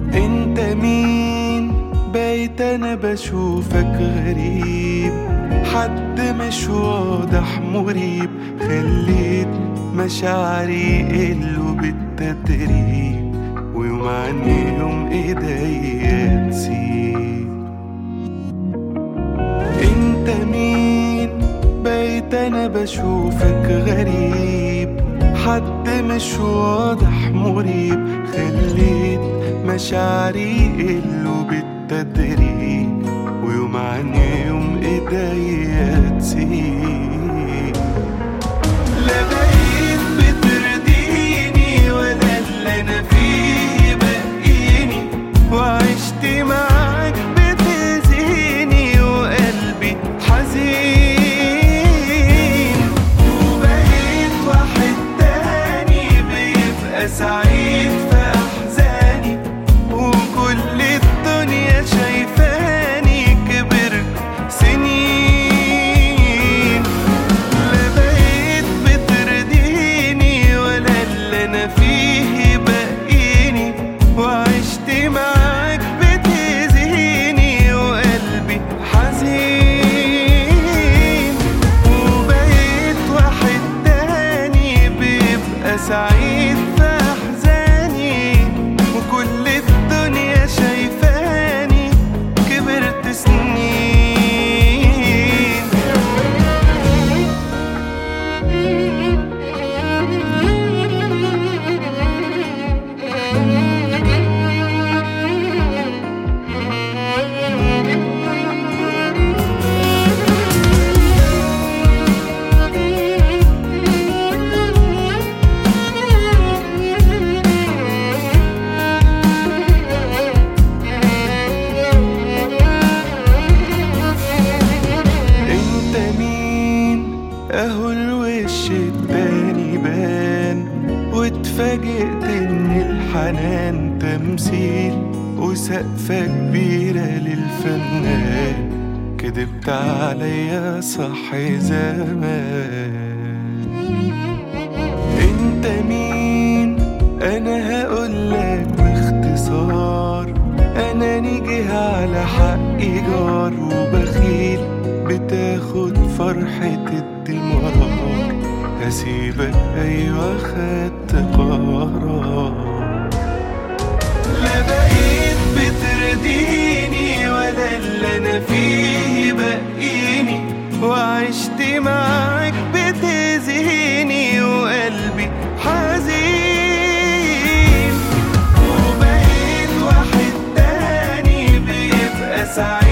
انت مين؟ بقيت انا بشوفك غريب، حد مش واضح مريب، خليت مشاعري يقلوا بالتدريب، ويوم عن يوم ايديا تسيب. انت مين؟ بقيت انا بشوفك غريب، حد مش واضح مريب، خليت مشاعري يقلوا بالتدريج، ويوم عن يوم ايديا تسيب. لا بقيت بترضيني ولا اللي انا فيه بقيني، وعشت معاك بتأذيني وقلبي حزين، وبقيت واحد تاني بيبقى سعيد في احزاني، وكل الدنيا شايفاني كبرت سنين. لا بقيت بترضيني ولا اللي انا فيه بقيني، وعشت معاك بتأذيني وقلبي حزين، وبقيت واحد تاني بيبقى سعيد في احزاني، وكل الدنيا شايفاني كبرت سنين. انت مين؟ اهو الوش التاني بان، واتفاجئت ان الحنان تمثيل وسقفة كبيرة للفنان، كدبت عليا صح زمان. انت مين؟ انا هقولك باختصار، انا نيجي على حقي جار وبخيل، بتاخد فرحة الدمار، هسيبك ايوه خدت قرار. لا بقيت بترضيني ولا اللي انا فيه بقيني، وعشت معاك بتأذيني وقلبي حزين، وبقيت واحد تاني بيبقى سعيد